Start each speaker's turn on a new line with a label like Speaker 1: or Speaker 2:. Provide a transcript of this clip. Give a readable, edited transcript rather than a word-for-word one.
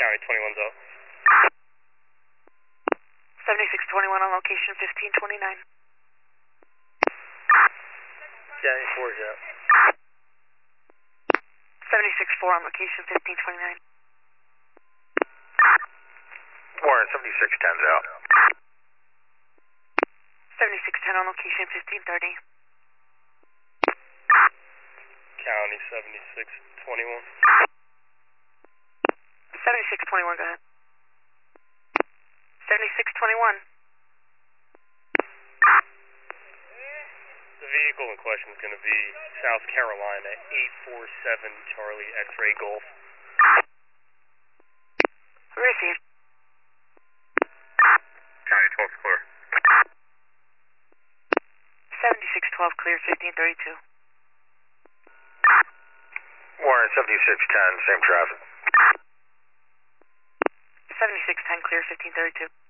Speaker 1: County 21's up.
Speaker 2: 7621 on location 1529.
Speaker 1: County 4's up.
Speaker 2: 764 on location 1529.
Speaker 3: Warren, 7610's out.
Speaker 2: 7610 on location 1530.
Speaker 1: County 7621.
Speaker 2: 7621, go ahead. 7621.
Speaker 1: The vehicle in question is going to be South Carolina 847 Charlie X-Ray Golf.
Speaker 2: Received.
Speaker 3: County 12's clear.
Speaker 2: 7612 clear 1532.
Speaker 3: Warren, 7610, same traffic.
Speaker 2: 7610 clear 1532.